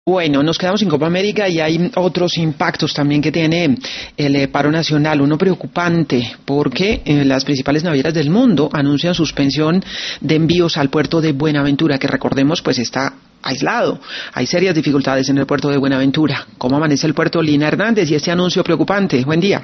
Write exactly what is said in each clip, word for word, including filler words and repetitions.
Bueno, nos quedamos sin Copa América y hay otros impactos también que tiene el eh, paro nacional, uno preocupante porque eh, las principales navieras del mundo anuncian suspensión de envíos al puerto de Buenaventura, que recordemos pues está aislado. Hay serias dificultades en el puerto de Buenaventura. ¿Cómo amanece el puerto, Lina Hernández, y este anuncio preocupante? Buen día.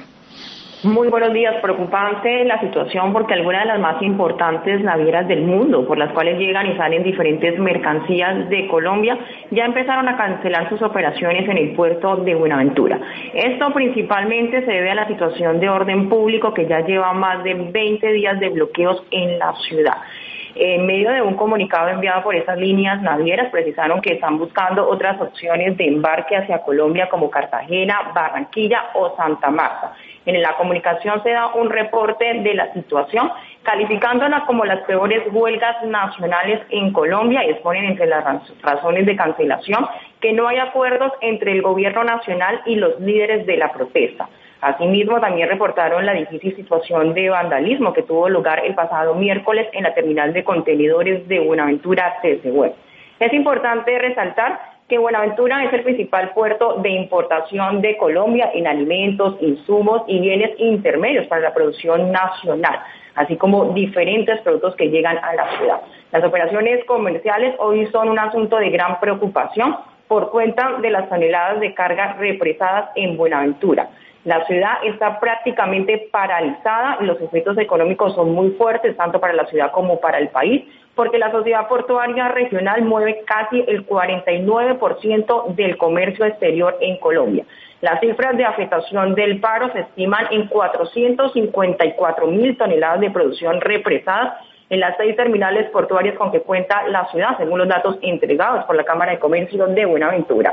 Muy buenos días. Preocupante la situación porque algunas de las más importantes navieras del mundo, por las cuales llegan y salen diferentes mercancías de Colombia, ya empezaron a cancelar sus operaciones en el puerto de Buenaventura. Esto principalmente se debe a la situación de orden público que ya lleva más de veinte días de bloqueos en la ciudad. En medio de un comunicado enviado por esas líneas navieras, precisaron que están buscando otras opciones de embarque hacia Colombia como Cartagena, Barranquilla o Santa Marta. En la comunicación se da un reporte de la situación, calificándola como las peores huelgas nacionales en Colombia, y exponen entre las razones de cancelación que no hay acuerdos entre el gobierno nacional y los líderes de la protesta. Asimismo, también reportaron la difícil situación de vandalismo que tuvo lugar el pasado miércoles en la terminal de contenedores de Buenaventura, T C W. Es importante resaltar que Buenaventura es el principal puerto de importación de Colombia en alimentos, insumos y bienes intermedios para la producción nacional, así como diferentes productos que llegan a la ciudad. Las operaciones comerciales hoy son un asunto de gran preocupación por cuenta de las toneladas de carga represadas en Buenaventura. La ciudad está prácticamente paralizada y los efectos económicos son muy fuertes, tanto para la ciudad como para el país, porque la sociedad portuaria regional mueve casi el cuarenta y nueve por ciento del comercio exterior en Colombia. Las cifras de afectación del paro se estiman en cuatrocientas cincuenta y cuatro mil toneladas de producción represadas en las seis terminales portuarias con que cuenta la ciudad, según los datos entregados por la Cámara de Comercio de Buenaventura.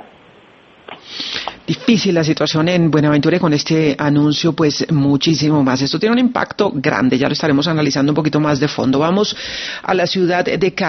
Difícil la situación en Buenaventura y con este anuncio pues muchísimo más. Esto tiene un impacto grande, ya lo estaremos analizando un poquito más de fondo. Vamos a la ciudad de Cali.